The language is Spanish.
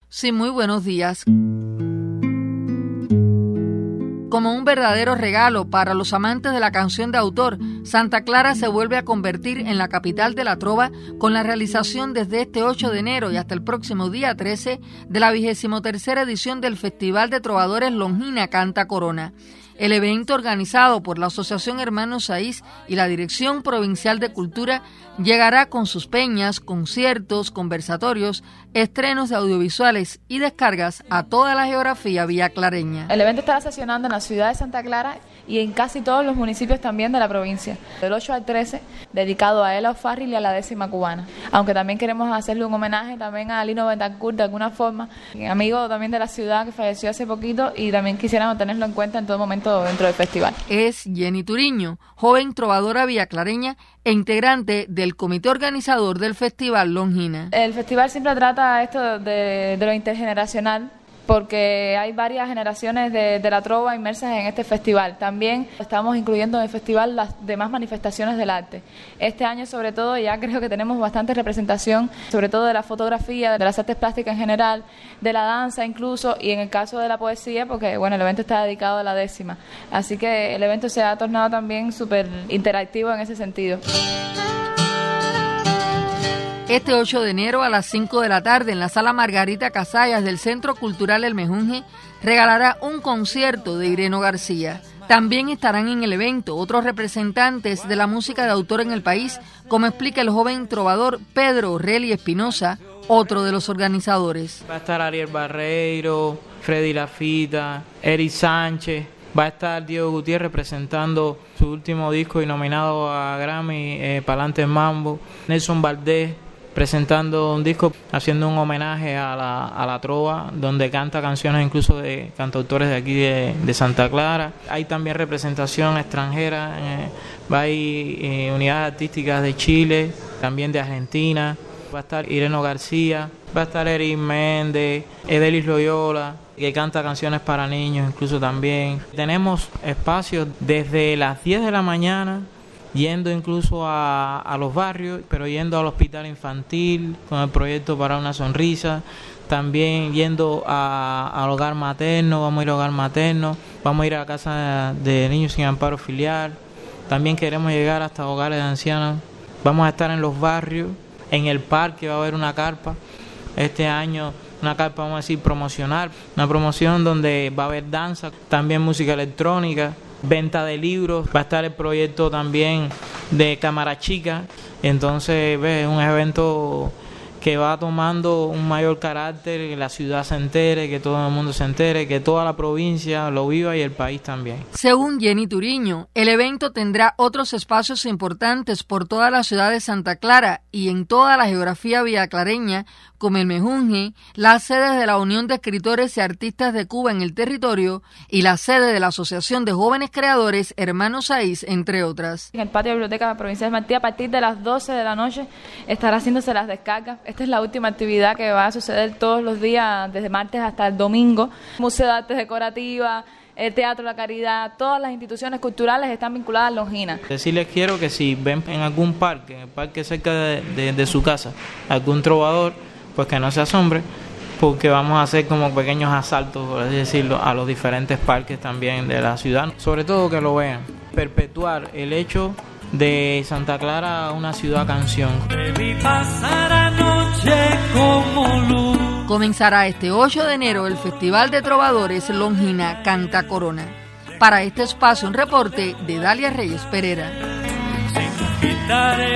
Sí, muy buenos días. Como un verdadero regalo para los amantes de la canción de autor, Santa Clara se vuelve a convertir en la capital de la trova con la realización desde este 8 de enero y hasta el próximo día 13 de la 23ª edición del Festival de Trovadores Longina Canta Corona. El evento, organizado por la Asociación Hermanos Saiz y la Dirección Provincial de Cultura, llegará con sus peñas, conciertos, conversatorios, estrenos de audiovisuales y descargas a toda la geografía villaclareña. El evento estará sesionando en la ciudad de Santa Clara y en casi todos los municipios también de la provincia, del 8 al 13, dedicado a Ela O'Farrill y a la 10ª cubana. Aunque también queremos hacerle un homenaje también a Lino Betancourt de alguna forma, amigo también de la ciudad que falleció hace poquito, y también quisiéramos tenerlo en cuenta en todo momento dentro del festival. Es Jenny Turiño, joven trovadora villaclareña e integrante del comité organizador del Festival Longina. El festival siempre trata esto de lo intergeneracional, porque hay varias generaciones de la trova inmersas en este festival. También estamos incluyendo en el festival las demás manifestaciones del arte. Este año, sobre todo, ya creo que tenemos bastante representación, sobre todo de la fotografía, de las artes plásticas en general, de la danza incluso, y en el caso de la poesía, porque bueno, el evento está dedicado a la 10ª. Así que el evento se ha tornado también súper interactivo en ese sentido. Este 8 de enero a las 5 de la tarde en la Sala Margarita Casallas del Centro Cultural El Mejunje regalará un concierto de Ireno García. También estarán en el evento otros representantes de la música de autor en el país, como explica el joven trovador Pedro Orrelli Espinosa, otro de los organizadores. Va a estar Ariel Barreiro, Freddy Lafita, Eric Sánchez. Va a estar Diego Gutiérrez presentando su último disco y nominado a Grammy, Pa'lante Mambo. Nelson Valdés presentando un disco haciendo un homenaje a la trova, donde canta canciones incluso de cantautores de aquí de Santa Clara. Hay también representación extranjera, hay unidades artísticas de Chile, también de Argentina. Va a estar Ireno García, va a estar Eric Méndez, Edelis Loyola, que canta canciones para niños incluso también. Tenemos espacios desde las 10 de la mañana, yendo incluso a los barrios, pero yendo al hospital infantil con el proyecto Para una Sonrisa, también yendo al hogar materno, vamos a ir al hogar materno, vamos a ir a la casa de niños sin amparo filial, también queremos llegar hasta hogares de ancianos, vamos a estar en los barrios, en el parque va a haber una carpa, este año una carpa, vamos a decir, promocional, una promoción donde va a haber danza, también música electrónica, venta de libros, va a estar el proyecto también de Cámara Chica. Entonces es un evento que va tomando un mayor carácter, que la ciudad se entere, que todo el mundo se entere, que toda la provincia lo viva y el país también. Según Jenny Turiño, el evento tendrá otros espacios importantes por toda la ciudad de Santa Clara y en toda la geografía villaclareña, como el Mejunje, las sedes de la Unión de Escritores y Artistas de Cuba en el territorio y la sede de la Asociación de Jóvenes Creadores Hermanos Saiz, entre otras. En el patio de la Biblioteca Provincial de Martí, a partir de las 12 de la noche, estará haciéndose las descargas. Esta es la última actividad que va a suceder todos los días, desde martes hasta el domingo. Museo de Artes Decorativas, el Teatro La Caridad, todas las instituciones culturales están vinculadas a Longina. Decirles quiero que si ven en algún parque, en el parque cerca de su casa, algún trovador, pues que no se asombre, porque vamos a hacer como pequeños asaltos, por así decirlo, a los diferentes parques también de la ciudad. Sobre todo que lo vean, perpetuar el hecho de Santa Clara una ciudad canción. Comenzará este 8 de enero el Festival de Trovadores Longina Canta Corona. Para este espacio, un reporte de Dalia Reyes Pereira.